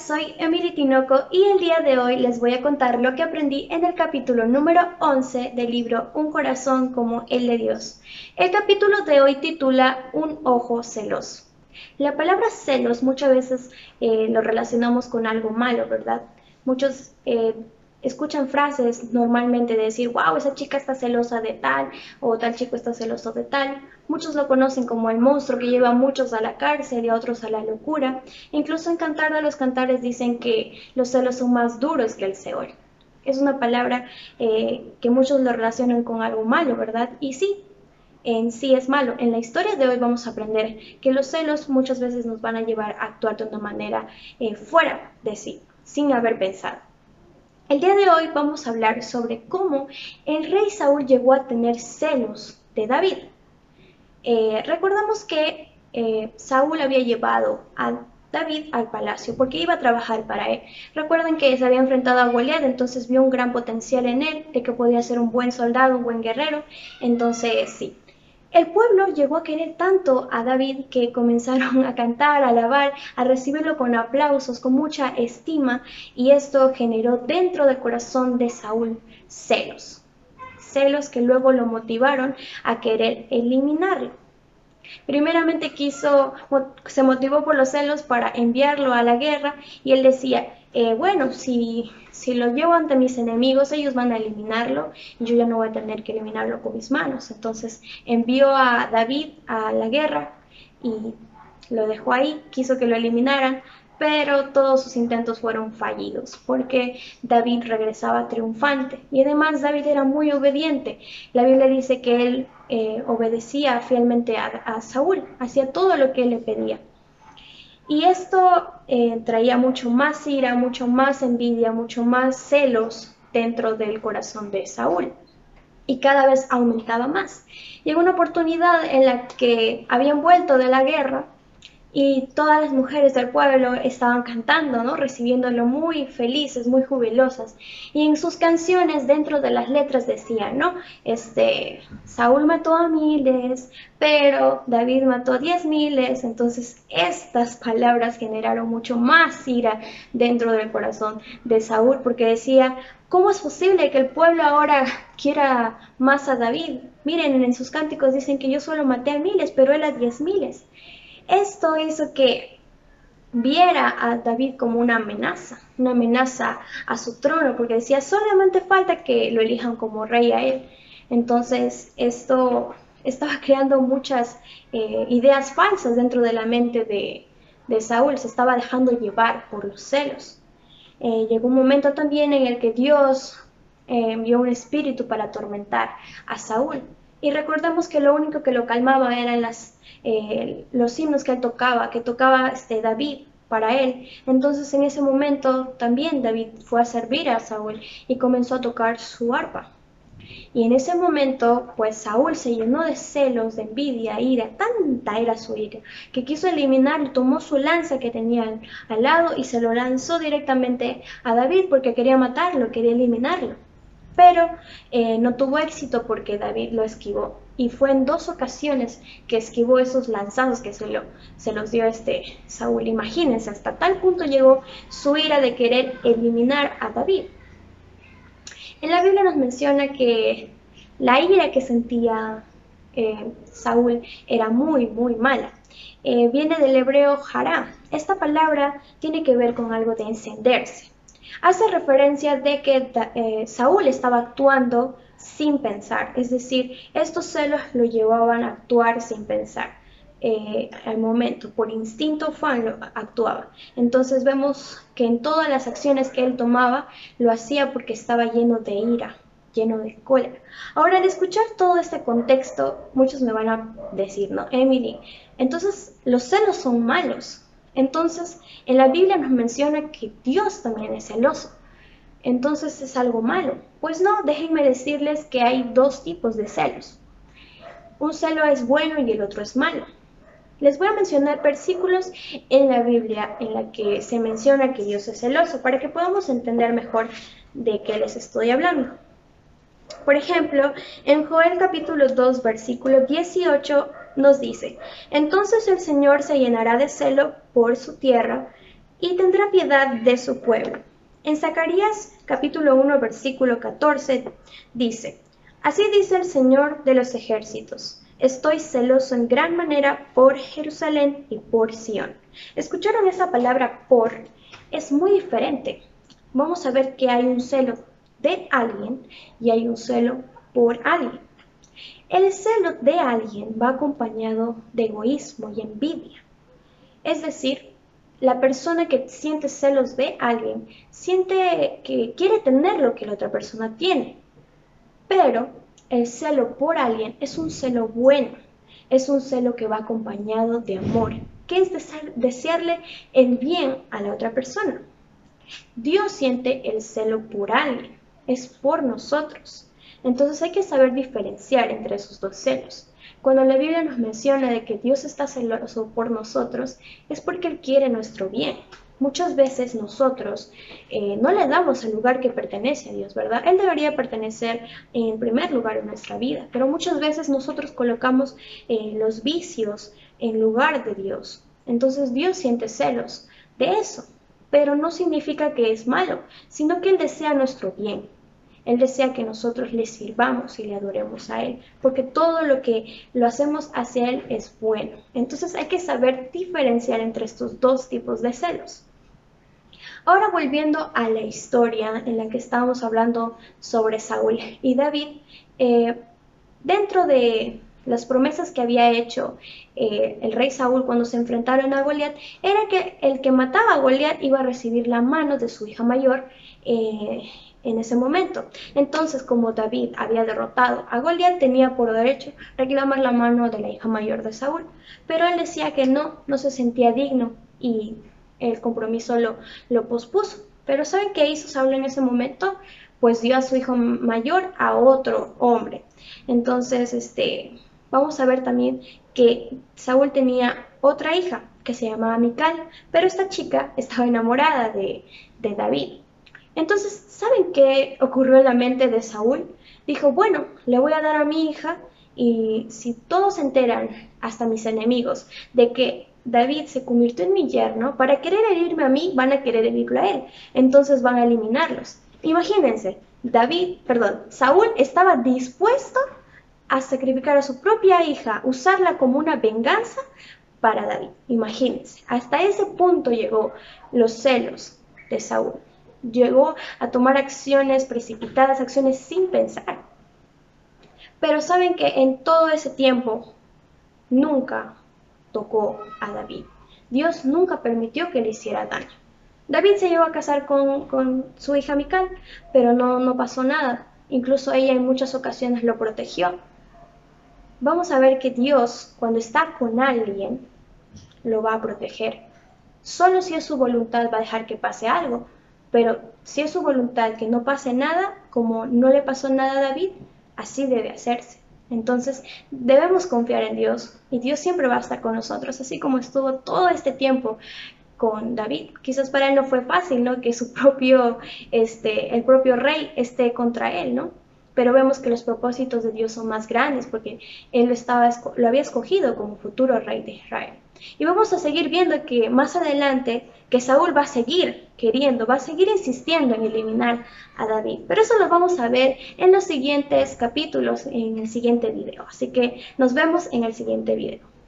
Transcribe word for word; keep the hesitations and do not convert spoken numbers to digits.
soy Emily Tinoco y el día de hoy les voy a contar lo que aprendí en el capítulo número once del libro Un corazón como el de Dios. El capítulo de hoy titula Un ojo celoso. La palabra celos muchas veces eh, lo relacionamos con algo malo, ¿verdad? Muchos eh, escuchan frases normalmente de decir, wow, esa chica está celosa de tal o tal chico está celoso de tal. Muchos lo conocen como el monstruo que lleva a muchos a la cárcel y a otros a la locura. Incluso en Cantar de los Cantares dicen que los celos son más duros que el Seol. Es una palabra eh, que muchos lo relacionan con algo malo, ¿verdad? Y sí, en sí es malo. En la historia de hoy vamos a aprender que los celos muchas veces nos van a llevar a actuar de una manera eh, fuera de sí, sin haber pensado. El día de hoy vamos a hablar sobre cómo el rey Saúl llegó a tener celos de David. Eh, recordamos que eh, Saúl había llevado a David al palacio porque iba a trabajar para él. Recuerden que se había enfrentado a Goliat, entonces vio un gran potencial en él, de que podía ser un buen soldado, un buen guerrero. Entonces sí, el pueblo llegó a querer tanto a David que comenzaron a cantar, a alabar, a recibirlo con aplausos, con mucha estima, y esto generó dentro del corazón de Saúl celos. Celos que luego lo motivaron a querer eliminarlo. Primeramente quiso, se motivó por los celos para enviarlo a la guerra y él decía, eh, bueno, si, si lo llevo ante mis enemigos, ellos van a eliminarlo y yo ya no voy a tener que eliminarlo con mis manos. Entonces envió a David a la guerra y lo dejó ahí, quiso que lo eliminaran, pero todos sus intentos fueron fallidos porque David regresaba triunfante y además David era muy obediente. La Biblia dice que él eh, obedecía fielmente a, a Saúl, hacía todo lo que él le pedía. Y esto eh, traía mucho más ira, mucho más envidia, mucho más celos dentro del corazón de Saúl. Y cada vez aumentaba más. Llegó una oportunidad en la que habían vuelto de la guerra y todas las mujeres del pueblo estaban cantando, ¿no? Recibiéndolo muy felices, muy jubilosas. Y en sus canciones, dentro de las letras decían, ¿no? Este, Saúl mató a miles, pero David mató a diez miles. Entonces, estas palabras generaron mucho más ira dentro del corazón de Saúl, porque decía, ¿cómo es posible que el pueblo ahora quiera más a David? Miren, en sus cánticos dicen que yo solo maté a miles, pero él a diez miles. Esto hizo que viera a David como una amenaza, una amenaza a su trono, porque decía, solamente falta que lo elijan como rey a él. Entonces, esto estaba creando muchas eh, ideas falsas dentro de la mente de, de Saúl, se estaba dejando llevar por los celos. Eh, llegó un momento también en el que Dios eh, envió un espíritu para atormentar a Saúl. Y recordemos que lo único que lo calmaba eran las, eh, los himnos que él tocaba, que tocaba este, David para él. Entonces en ese momento también David fue a servir a Saúl y comenzó a tocar su arpa. Y en ese momento, pues Saúl se llenó de celos, de envidia, ira, tanta era su ira, que quiso eliminarlo, tomó su lanza que tenía al, al lado y se lo lanzó directamente a David porque quería matarlo, quería eliminarlo. Pero eh, no tuvo éxito porque David lo esquivó. Y fue en dos ocasiones que esquivó esos lanzados que se, lo, se los dio este Saúl. Imagínense, hasta tal punto llegó su ira de querer eliminar a David. En la Biblia nos menciona que la ira que sentía eh, Saúl era muy, muy mala. Eh, viene del hebreo hará. Esta palabra tiene que ver con algo de encenderse. Hace referencia de que eh, Saúl estaba actuando sin pensar, es decir, estos celos lo llevaban a actuar sin pensar. Eh, al momento, por instinto fan, actuaba. Entonces vemos que en todas las acciones que él tomaba, lo hacía porque estaba lleno de ira, lleno de cólera. Ahora, al escuchar todo este contexto, muchos me van a decir, ¿no, Emily? Entonces, los celos son malos. Entonces, en la Biblia nos menciona que Dios también es celoso. Entonces, ¿es algo malo? Pues no, déjenme decirles que hay dos tipos de celos. Un celo es bueno y el otro es malo. Les voy a mencionar versículos en la Biblia en la que se menciona que Dios es celoso, para que podamos entender mejor de qué les estoy hablando. Por ejemplo, en Joel capítulo dos, versículo dieciocho, nos dice, entonces el Señor se llenará de celo por su tierra y tendrá piedad de su pueblo. En Zacarías capítulo uno versículo catorce dice: Así dice el Señor de los ejércitos: Estoy celoso en gran manera por Jerusalén y por Sión. ¿Escucharon esa palabra por? Es muy diferente. Vamos a ver que hay un celo de alguien y hay un celo por alguien. El celo de alguien va acompañado de egoísmo y envidia. Es decir, la persona que siente celos de alguien siente que quiere tener lo que la otra persona tiene. Pero el celo por alguien es un celo bueno, es un celo que va acompañado de amor, que es desearle el bien a la otra persona. Dios siente el celo por alguien, es por nosotros. Entonces hay que saber diferenciar entre esos dos celos. Cuando la Biblia nos menciona de que Dios está celoso por nosotros, es porque Él quiere nuestro bien. Muchas veces nosotros eh, no le damos el lugar que pertenece a Dios, ¿verdad? Él debería pertenecer en primer lugar en nuestra vida, pero muchas veces nosotros colocamos eh, los vicios en lugar de Dios. Entonces Dios siente celos de eso, pero no significa que es malo, sino que Él desea nuestro bien. Él desea que nosotros le sirvamos y le adoremos a Él, porque todo lo que lo hacemos hacia Él es bueno. Entonces hay que saber diferenciar entre estos dos tipos de celos. Ahora volviendo a la historia en la que estábamos hablando sobre Saúl y David, eh, dentro de las promesas que había hecho eh, el rey Saúl cuando se enfrentaron a Goliat, era que el que mataba a Goliat iba a recibir la mano de su hija mayor eh, en ese momento. Entonces, como David había derrotado a Goliat, tenía por derecho reclamar la mano de la hija mayor de Saúl, pero él decía que no, no se sentía digno y el compromiso lo, lo pospuso. Pero ¿saben qué hizo Saúl en ese momento? Pues dio a su hijo mayor a otro hombre. Entonces, este, vamos a ver también que Saúl tenía otra hija que se llamaba Mical, pero esta chica estaba enamorada de, de David. Entonces, ¿saben qué ocurrió en la mente de Saúl? Dijo, bueno, le voy a dar a mi hija y si todos se enteran, hasta mis enemigos, de que David se convirtió en mi yerno, para querer herirme a mí, van a querer herirlo a él. Entonces van a eliminarlos. Imagínense, David, perdón, Saúl estaba dispuesto a sacrificar a su propia hija, usarla como una venganza para David. Imagínense, hasta ese punto llegó los celos de Saúl. Llegó a tomar acciones precipitadas, acciones sin pensar. Pero saben que en todo ese tiempo nunca tocó a David. Dios nunca permitió que le hiciera daño. David se llevó a casar con, con su hija Mical, pero no, no pasó nada. Incluso ella en muchas ocasiones lo protegió. Vamos a ver que Dios, cuando está con alguien, lo va a proteger. Solo si es su voluntad va a dejar que pase algo. Pero si es su voluntad que no pase nada, como no le pasó nada a David, así debe hacerse. Entonces debemos confiar en Dios y Dios siempre va a estar con nosotros, así como estuvo todo este tiempo con David. Quizás para él no fue fácil, ¿no? Que su propio, este, el propio rey esté contra él, ¿no? Pero vemos que los propósitos de Dios son más grandes porque él lo, estaba, lo había escogido como futuro rey de Israel. Y vamos a seguir viendo que más adelante que Saúl va a seguir queriendo, va a seguir insistiendo en eliminar a David. Pero eso lo vamos a ver en los siguientes capítulos, en el siguiente video. Así que nos vemos en el siguiente video.